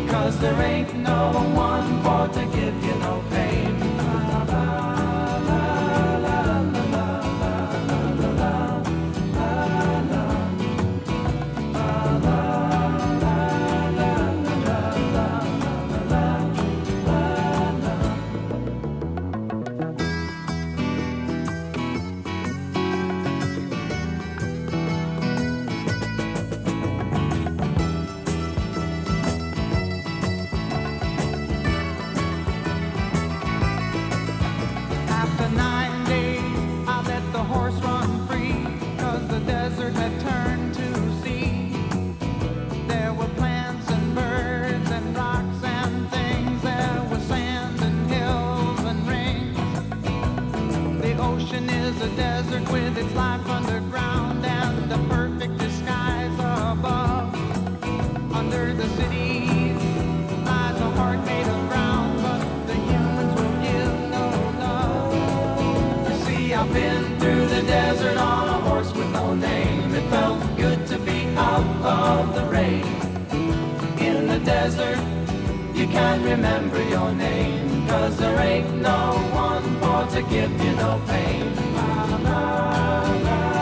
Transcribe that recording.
'cause there ain't no one for to give you no pain. After 9 days, I let the horse run free, 'cause the desert had turned to sea. There were plants and birds and rocks and things. There was sand and hills and rings. The ocean is a desert with its life underground and a perfect disguise above. Under the cities lies a heart made of ground, but the humans will give no love. You see, I've been through the desert on a horse with no name. It felt good to be out of the rain. In the desert, you can't remember your name, 'cause there ain't no one for to give you no pain. La, la, la.